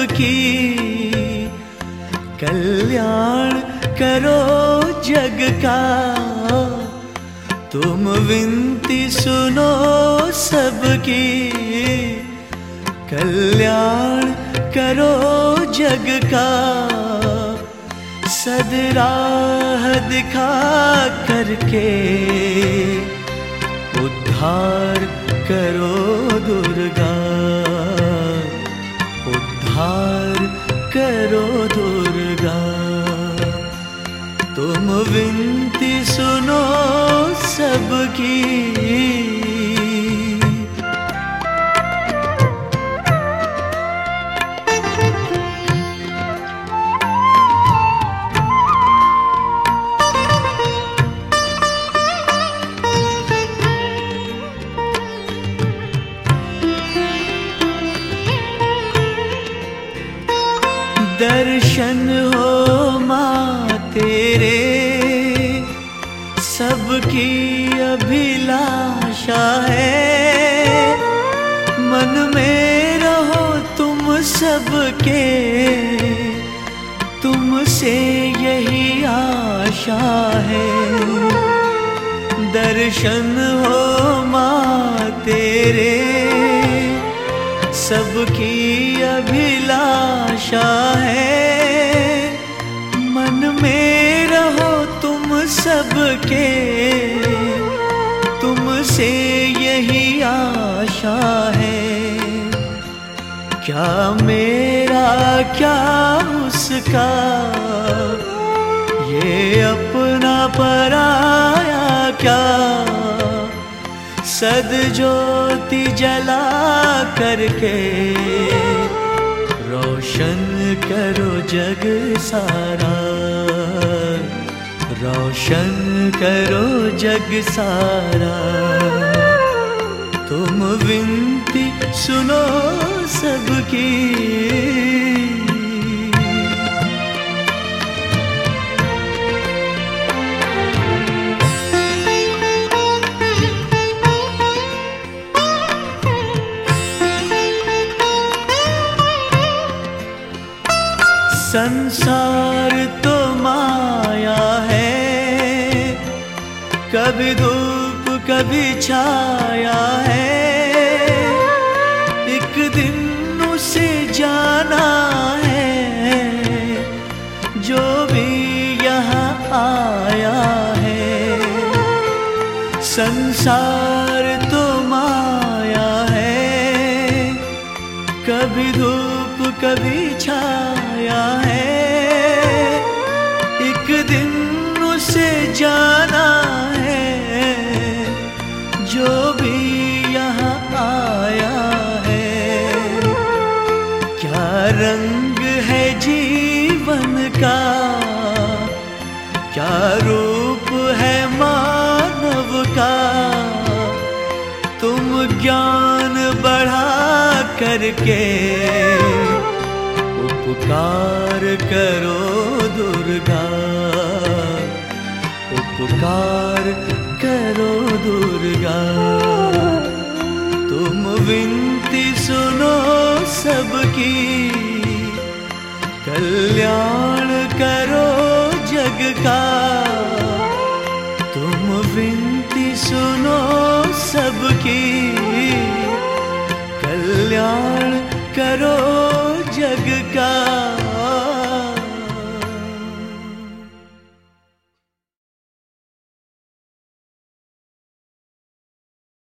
सबकी, कल्याण करो जग का। तुम विनती सुनो सबकी, कल्याण करो जग का। सदराह दिखा करके उद्धार करो दुर्गा, उद्धार करो दुर्गा। तुम विनती सुनो सबकी। दर्शन हो माँ तेरे, सबकी अभिलाषा है। मन में रहो तुम सबके, तुमसे यही आशा है। दर्शन हो माँ तेरे, सबकी अभिलाषा है। मन में रहो तुम सबके, तुमसे यही आशा है। क्या मेरा क्या उसका, ये अपना पराया क्या। सद्ज्योति जला करके रोशन करो जग सारा, रोशन करो जग सारा। तुम विनती सुनो सबकी। संसार तो माया है, कभी धूप कभी छाया है। एक दिन उसे जाना है, जो भी यहाँ आया है। संसार तो माया है, कभी धूप कभी छाया है। एक दिन उसे जाना है, जो भी यहाँ आया है। क्या रंग है जीवन का, क्या रूप है मानव का। तुम ज्ञान बढ़ा करके उपकार करो दुर्गा, उपकार करो दुर्गा। तुम विनती सुनो सबकी, कल्याण करो जग का। तुम विनती सुनो सबकी, कल्याण करो जग का।